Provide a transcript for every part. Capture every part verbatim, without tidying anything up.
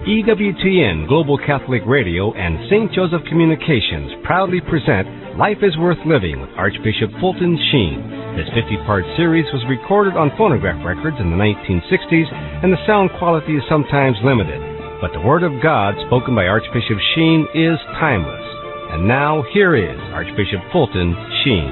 E W T N Global Catholic Radio and Saint Joseph Communications proudly present Life is Worth Living with Archbishop Fulton Sheen. This fifty-part series was recorded on phonograph records in the nineteen sixties, and the sound quality is sometimes limited. But the Word of God spoken by Archbishop Sheen is timeless. And now, here is Archbishop Fulton Sheen.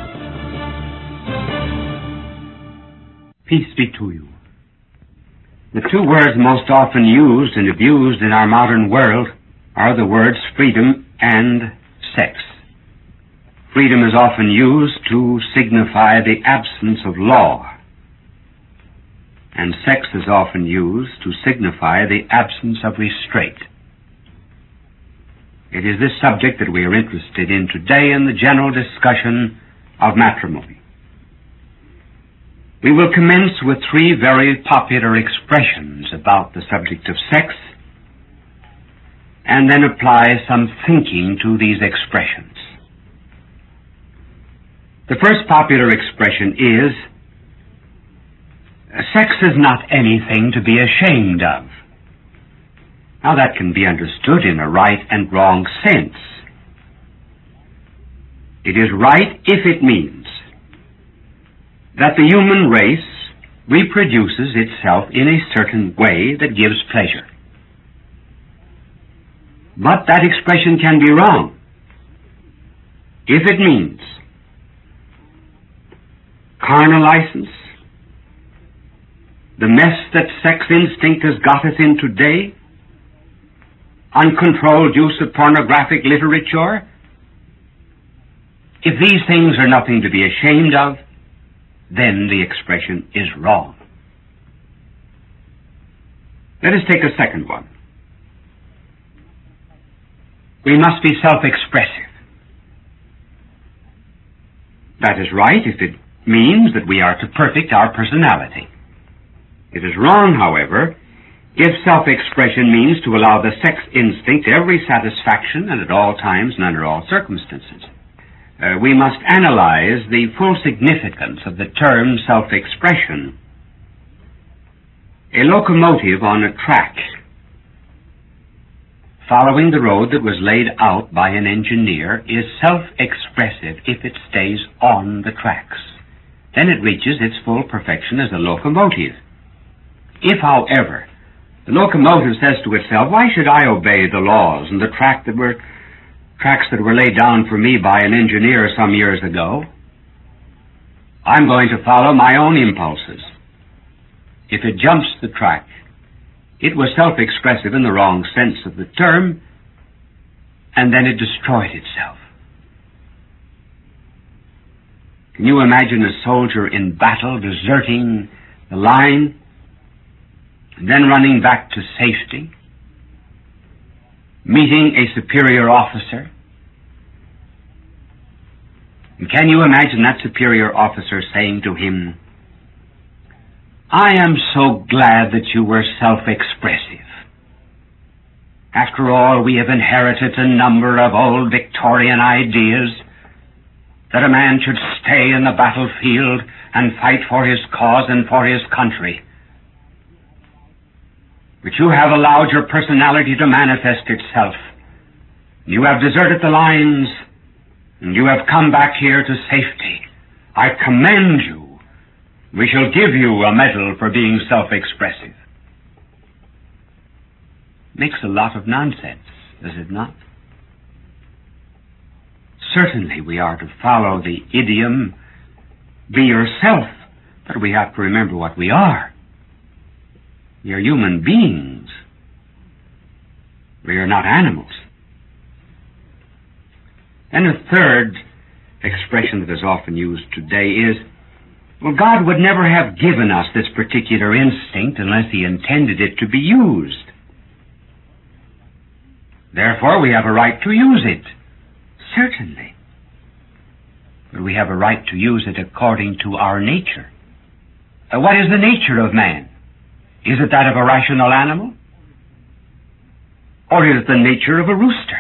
Peace be to you. The two words most often used and abused in our modern world are the words freedom and sex. Freedom is often used to signify the absence of law, and sex is often used to signify the absence of restraint. It is this subject that we are interested in today in the general discussion of matrimony. We will commence with three very popular expressions about the subject of sex, and then apply some thinking to these expressions. The first popular expression is, sex is not anything to be ashamed of. Now that can be understood in a right and wrong sense. It is right if it means that the human race reproduces itself in a certain way that gives pleasure. But that expression can be wrong if it means carnal license, the mess that sex instinct has got us in today, uncontrolled use of pornographic literature. If these things are nothing to be ashamed of, then the expression is wrong. Let us take a second one. We must be self-expressive. That is right if it means that we are to perfect our personality. It is wrong, however, if self-expression means to allow the sex instinct every satisfaction and at all times and under all circumstances. Uh, we must analyze the full significance of the term self-expression. A locomotive on a track following the road that was laid out by an engineer is self-expressive if it stays on the tracks. Then it reaches its full perfection as a locomotive. If, however, the locomotive says to itself, why should I obey the laws and the track that were tracks that were laid down for me by an engineer some years ago? I'm going to follow my own impulses. If it jumps the track, it was self-expressive in the wrong sense of the term, and then it destroyed itself. Can you imagine a soldier in battle deserting the line and then running back to safety, meeting a superior officer? And can you imagine that superior officer saying to him, I am so glad that you were self-expressive. After all, we have inherited a number of old Victorian ideas that a man should stay in the battlefield and fight for his cause and for his country. But you have allowed your personality to manifest itself. You have deserted the lines, and you have come back here to safety. I commend you. We shall give you a medal for being self-expressive. Makes a lot of nonsense, does it not? Certainly we are to follow the idiom, be yourself, but we have to remember what we are. We are human beings. We are not animals. And a third expression that is often used today is, well, God would never have given us this particular instinct unless He intended it to be used. Therefore, we have a right to use it. Certainly. But we have a right to use it according to our nature. Uh, what is the nature of man? Is it that of a rational animal? Or is it the nature of a rooster?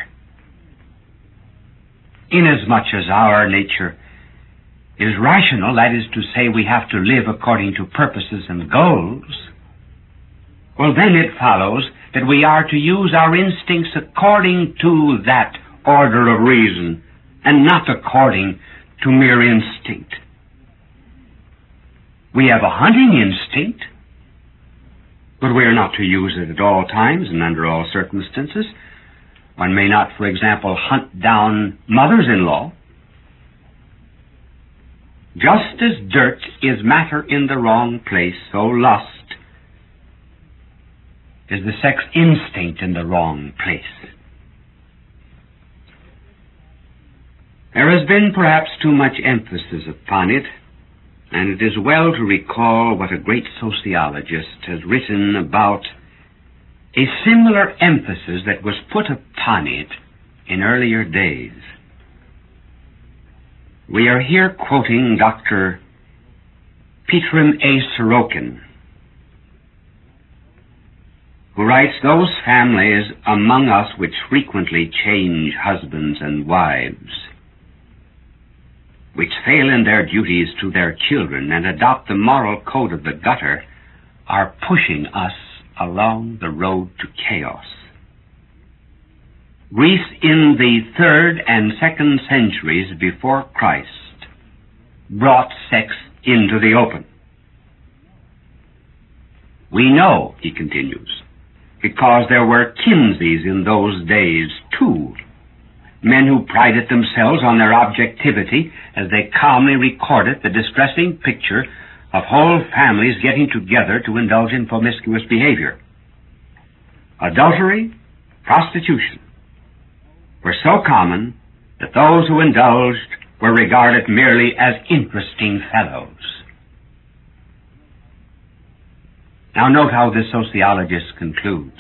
Inasmuch as our nature is rational, that is to say, we have to live according to purposes and goals, well, then it follows that we are to use our instincts according to that order of reason and not according to mere instinct. We have a hunting instinct, but we are not to use it at all times and under all circumstances. One may not, for example, hunt down mothers-in-law. Just as dirt is matter in the wrong place, so lust is the sex instinct in the wrong place. There has been perhaps too much emphasis upon it, and it is well to recall what a great sociologist has written about a similar emphasis that was put upon it in earlier days. We are here quoting Doctor Petram A. Sorokin, who writes, "Those families among us which frequently change husbands and wives, which fail in their duties to their children and adopt the moral code of the gutter, are pushing us along the road to chaos." Greece in the third and second centuries before Christ brought sex into the open. We know, he continues, because there were Kinseys in those days too, men who prided themselves on their objectivity as they calmly recorded the distressing picture of whole families getting together to indulge in promiscuous behavior. Adultery, prostitution were so common that those who indulged were regarded merely as interesting fellows. Now note how this sociologist concludes.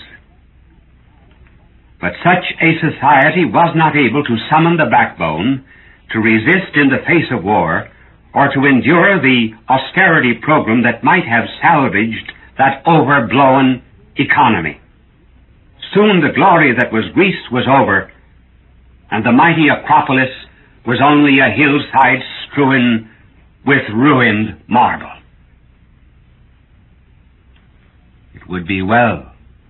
But such a society was not able to summon the backbone to resist in the face of war or to endure the austerity program that might have salvaged that overblown economy. Soon the glory that was Greece was over, and the mighty Acropolis was only a hillside strewn with ruined marble. It would be well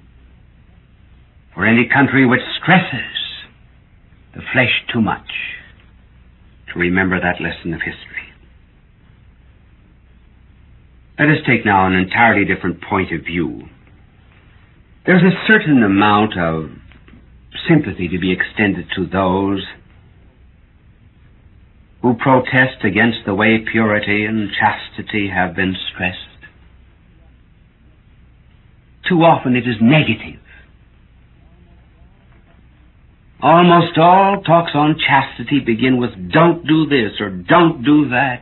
for any country which stresses the flesh too much to remember that lesson of history. Let us take now an entirely different point of view. There's a certain amount of sympathy to be extended to those who protest against the way purity and chastity have been stressed. Too often it is negative. Almost all talks on chastity begin with "don't do this" or "don't do that."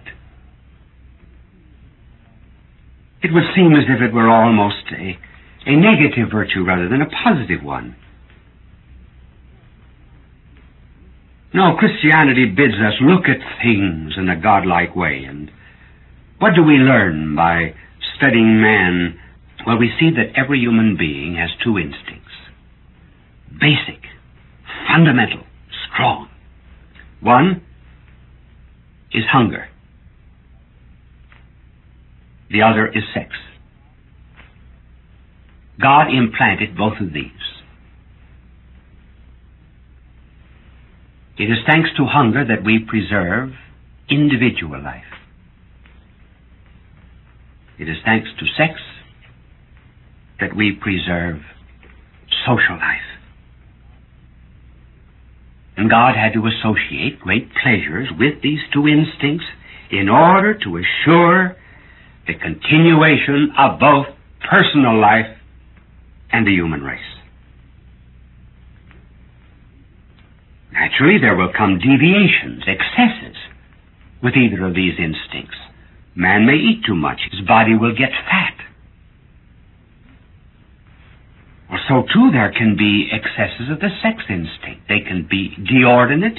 It would seem as if it were almost a, a negative virtue rather than a positive one. No, Christianity bids us look at things in a godlike way. And what do we learn by studying man? Well, we see that every human being has two instincts. Basic, fundamental, strong. One is hunger. The other is sex. God implanted both of these. It is thanks to hunger that we preserve individual life. It is thanks to sex that we preserve social life. And God had to associate great pleasures with these two instincts in order to assure the continuation of both personal life and the human race. Naturally, there will come deviations, excesses, with either of these instincts. Man may eat too much. His body will get fat. Or so, too, there can be excesses of the sex instinct. They can be deordinate.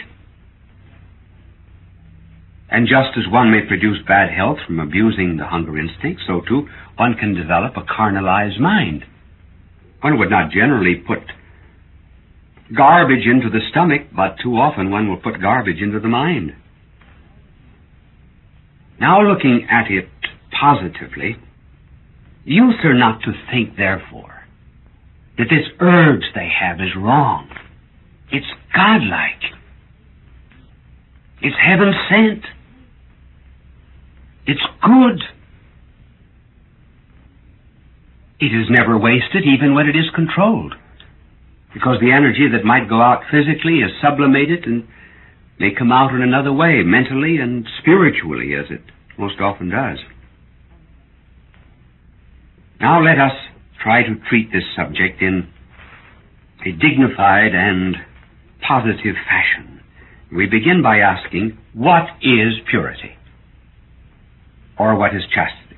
And just as one may produce bad health from abusing the hunger instinct, so, too, one can develop a carnalized mind. One would not generally put garbage into the stomach, but too often one will put garbage into the mind. Now, looking at it positively, youth are not to think, therefore, that this urge they have is wrong. It's godlike. It's heaven sent. It's good. It is never wasted even when it is controlled, because the energy that might go out physically is sublimated and may come out in another way, mentally and spiritually, as it most often does. Now let us try to treat this subject in a dignified and positive fashion. We begin by asking, what is purity? Or what is chastity?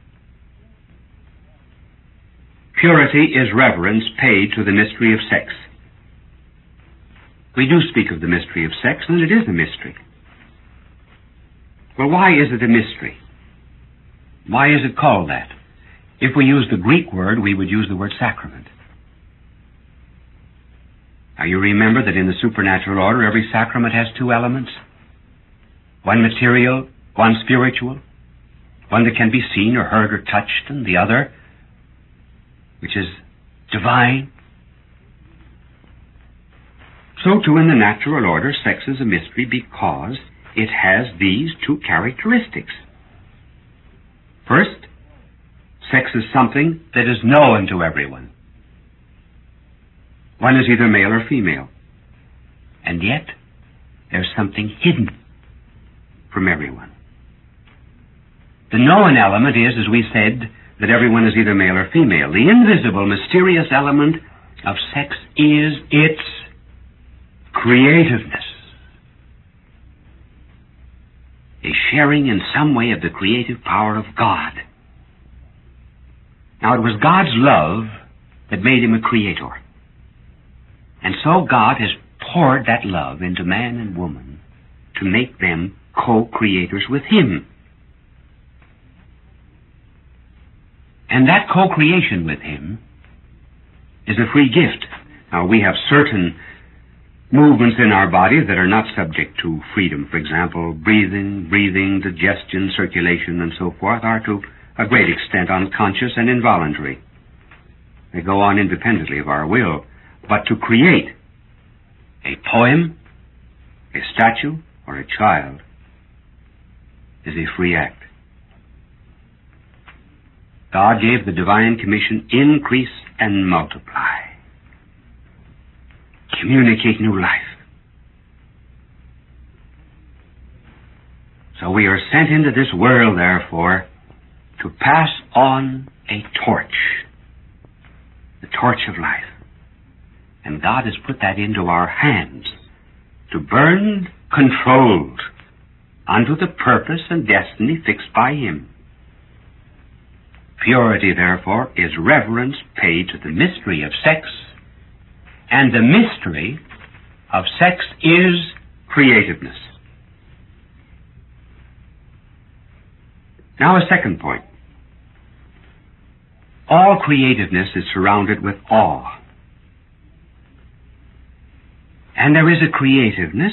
Purity is reverence paid to the mystery of sex. We do speak of the mystery of sex, and it is a mystery. Well, why is it a mystery? Why is it called that? If we use the Greek word, we would use the word sacrament. Now, you remember that in the supernatural order, every sacrament has two elements. One material, one spiritual. One that can be seen or heard or touched, and the other, which is divine. So, too, in the natural order, sex is a mystery because it has these two characteristics. First, sex is something that is known to everyone. One is either male or female. And yet, there's something hidden from everyone. The known element is, as we said, that everyone is either male or female. The invisible, mysterious element of sex is its creativeness. A sharing in some way of the creative power of God. Now, it was God's love that made him a creator. And so God has poured that love into man and woman to make them co-creators with him. And that co-creation with him is a free gift. Now, we have certain movements in our body that are not subject to freedom. For example, breathing, breathing, digestion, circulation, and so forth are to a great extent unconscious and involuntary. They go on independently of our will. But to create a poem, a statue, or a child is a free act. God gave the divine commission, increase and multiply. Communicate new life. So we are sent into this world, therefore, to pass on a torch, the torch of life. And God has put that into our hands to burn controlled unto the purpose and destiny fixed by him. Purity, therefore, is reverence paid to the mystery of sex, and the mystery of sex is creativeness. Now, a second point. All creativeness is surrounded with awe. And there is a creativeness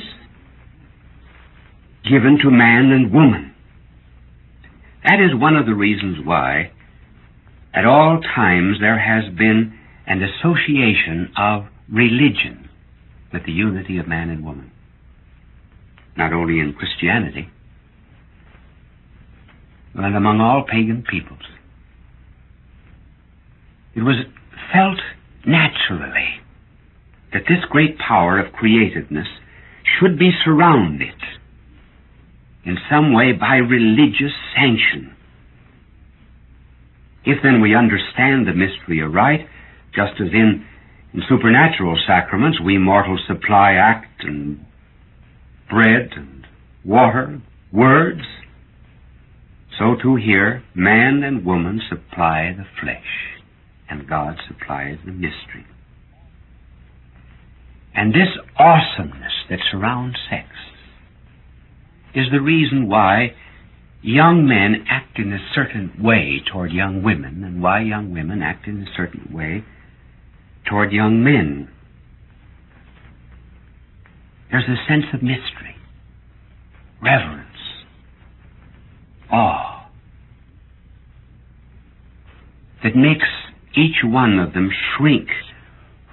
given to man and woman. That is one of the reasons why at all times there has been an association of religion with the unity of man and woman. Not only in Christianity, but among all pagan peoples. It was felt naturally that this great power of creativeness should be surrounded in some way by religious sanction. If then we understand the mystery aright, just as in, in supernatural sacraments we mortals supply act and bread and water, words, so too here man and woman supply the flesh, and God supplies the mystery. And this awesomeness that surrounds sex is the reason why young men act in a certain way toward young women, and why young women act in a certain way toward young men. There's a sense of mystery, reverence, awe, that makes each one of them shrink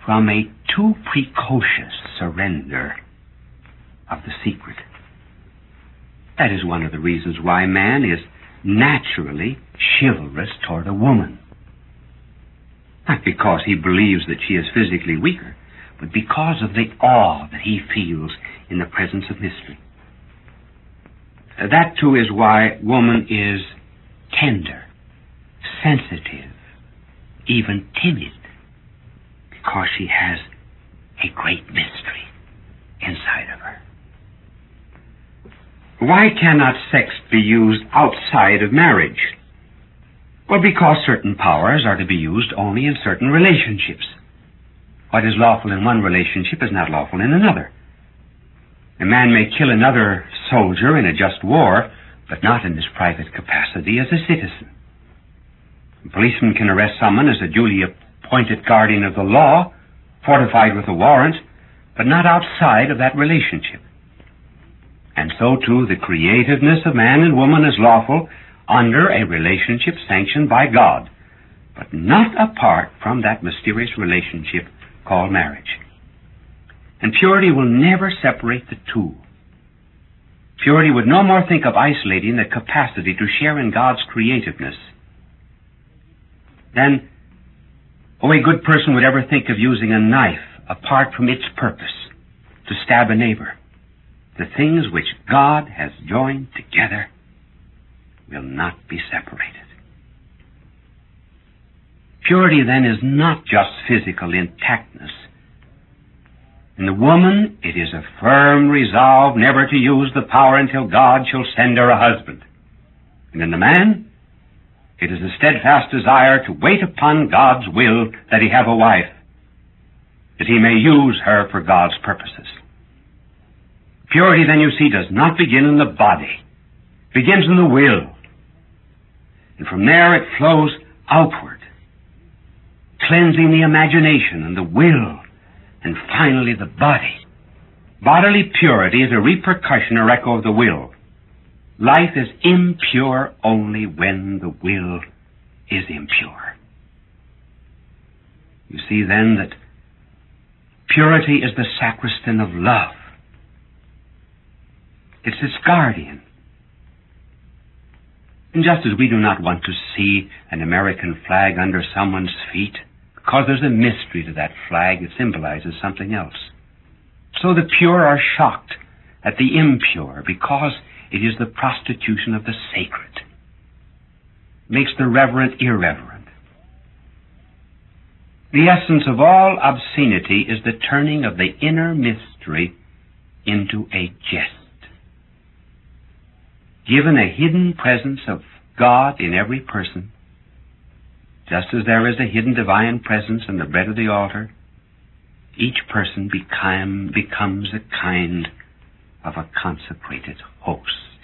from a too precocious surrender of the secret. That is one of the reasons why man is naturally chivalrous toward a woman. Not because he believes that she is physically weaker, but because of the awe that he feels in the presence of mystery. Uh, that, too, is why woman is tender, sensitive, even timid, because she has a great mystery inside of her. Why cannot sex be used outside of marriage? Well, because certain powers are to be used only in certain relationships. What is lawful in one relationship is not lawful in another. A man may kill another soldier in a just war, but not in his private capacity as a citizen. A policeman can arrest someone as a duly appointed guardian of the law, fortified with a warrant, but not outside of that relationship. And so, too, the creativeness of man and woman is lawful under a relationship sanctioned by God, but not apart from that mysterious relationship called marriage. And purity will never separate the two. Purity would no more think of isolating the capacity to share in God's creativeness than, oh, a good person would ever think of using a knife apart from its purpose to stab a neighbor. The things which God has joined together will not be separated. Purity, then, is not just physical intactness. In the woman, it is a firm resolve never to use the power until God shall send her a husband. And in the man, it is a steadfast desire to wait upon God's will that he have a wife, that he may use her for God's purposes. Purity, then, you see, does not begin in the body. It begins in the will. And from there it flows outward, cleansing the imagination and the will, and finally the body. Bodily purity is a repercussion or echo of the will. Life is impure only when the will is impure. You see, then, that purity is the sacristan of love. It's its guardian. And just as we do not want to see an American flag under someone's feet, because there's a mystery to that flag, it symbolizes something else. So the pure are shocked at the impure, because it is the prostitution of the sacred. It makes the reverent irreverent. The essence of all obscenity is the turning of the inner mystery into a jest. Given a hidden presence of God in every person, just as there is a hidden divine presence in the bread of the altar, each person become, becomes a kind of a consecrated host.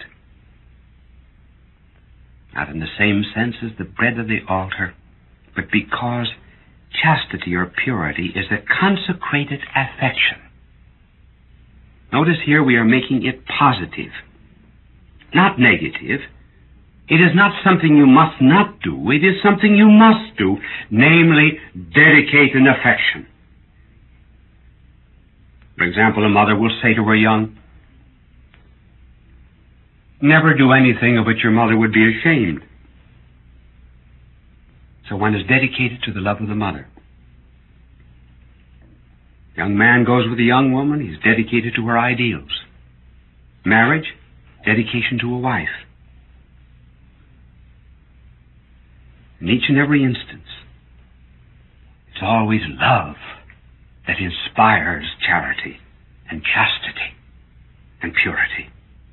Not in the same sense as the bread of the altar, but because chastity or purity is a consecrated affection. Notice here we are making it positive, not negative. It is not something you must not do. It is something you must do, namely, dedicate an affection. For example, a mother will say to her young, never do anything of which your mother would be ashamed. So one is dedicated to the love of the mother. A young man goes with a young woman, he's dedicated to her ideals. Marriage, dedication to a wife. In each and every instance, it's always love that inspires charity and chastity and purity.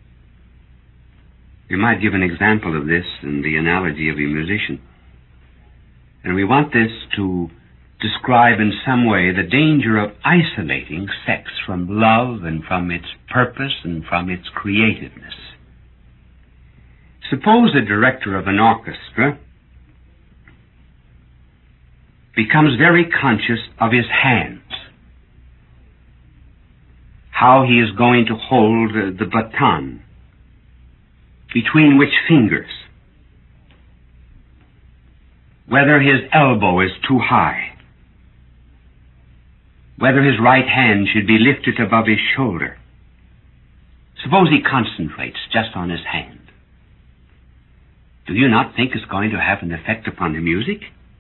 We might give an example of this in the analogy of a musician. And we want this to describe in some way the danger of isolating sex from love and from its purpose and from its creativeness. Suppose a director of an orchestra becomes very conscious of his hands, how he is going to hold uh, the baton, between which fingers, whether his elbow is too high, whether his right hand should be lifted above his shoulder. Suppose he concentrates just on his hand. Do you not think it's going to have an effect upon the music?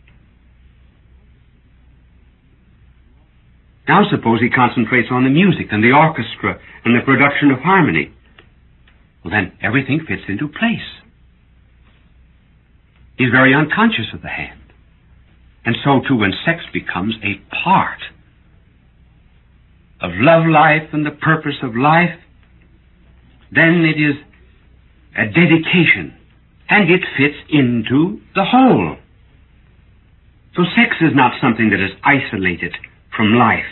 Now suppose he concentrates on the music and the orchestra and the production of harmony. Well, then everything fits into place. He's very unconscious of the hand. And so too when sex becomes a part of love life and the purpose of life, then it is a dedication, and it fits into the whole. So sex is not something that is isolated from life.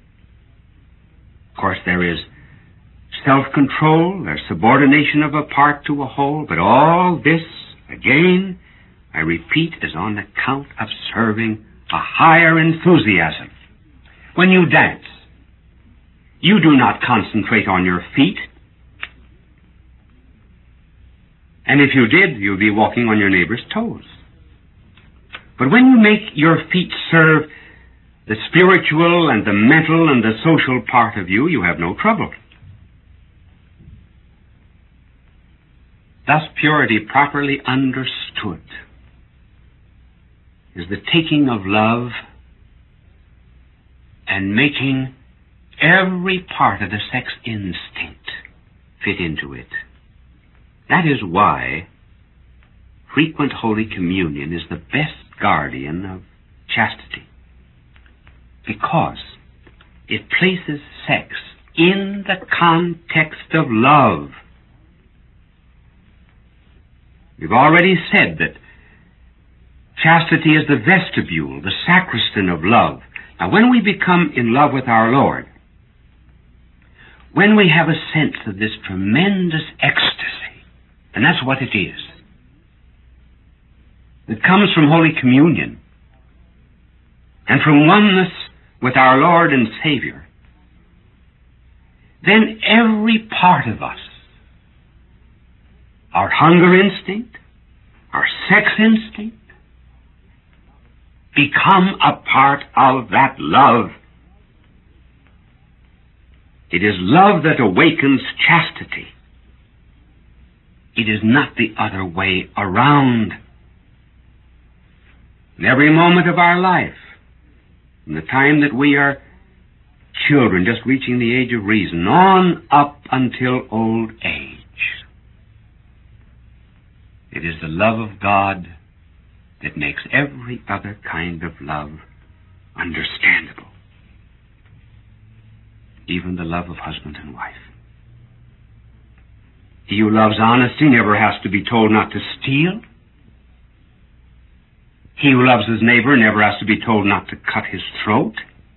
Of course, there is self-control, there's subordination of a part to a whole, but all this, again, I repeat, is on account of serving a higher enthusiasm. When you dance, you do not concentrate on your feet. And if you did, you'd be walking on your neighbor's toes. But when you make your feet serve the spiritual and the mental and the social part of you, you have no trouble. Thus, purity properly understood is the taking of love and making every part of the sex instinct fit into it. That is why frequent Holy Communion is the best guardian of chastity, because it places sex in the context of love. We've already said that chastity is the vestibule, the sacristan of love. Now, when we become in love with our Lord, when we have a sense of this tremendous ecstasy, and that's what it is, that comes from Holy Communion and from oneness with our Lord and Savior, then every part of us, our hunger instinct, our sex instinct, become a part of that love. It is love that awakens chastity. It is not the other way around. In every moment of our life, from the time that we are children, just reaching the age of reason, on up until old age, it is the love of God that makes every other kind of love understandable. Even the love of husband and wife. He who loves honesty never has to be told not to steal. He who loves his neighbor never has to be told not to cut his throat.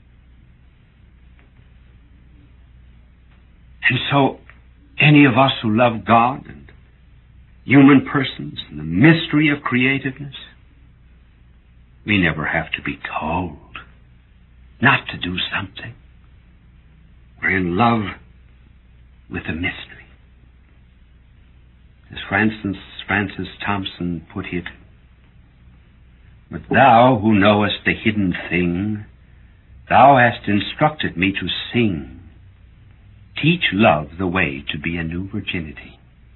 And so, any of us who love God and human persons and the mystery of creativeness, we never have to be told not to do something. We're in love with the mystery. As Francis, Francis Thompson put it, "But thou who knowest the hidden thing, thou hast instructed me to sing. Teach love the way to be a new virginity.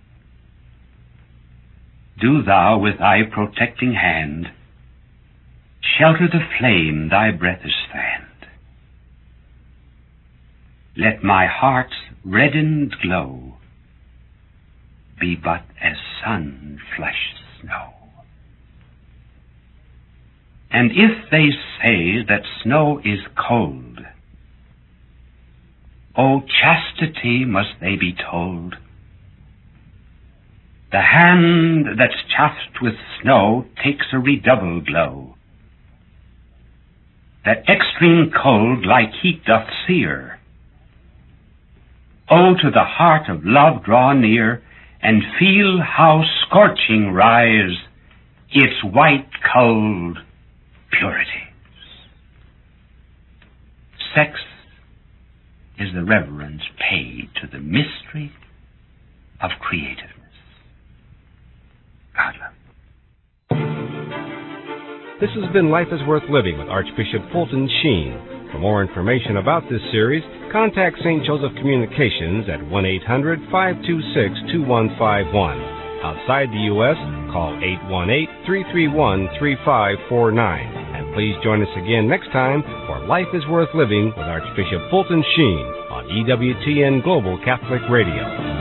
Do thou with thy protecting hand shelter the flame thy breath is fanned. Let my heart's reddened glow be but as sun-flushed snow. And if they say that snow is cold, O chastity must they be told, the hand that's chafed with snow takes a redoubled glow. That extreme cold like heat doth sear. O to the heart of love draw near, and feel how scorching rise its white cold purities." Sex is the reverence paid to the mystery of creativeness. God love. This has been Life is Worth Living with Archbishop Fulton Sheen. For more information about this series, contact Saint Joseph Communications at one eight hundred, five two six, two one five one. Outside the U S, call eight one eight, three three one, three five four nine. And please join us again next time for Life is Worth Living with Archbishop Fulton Sheen on E W T N Global Catholic Radio.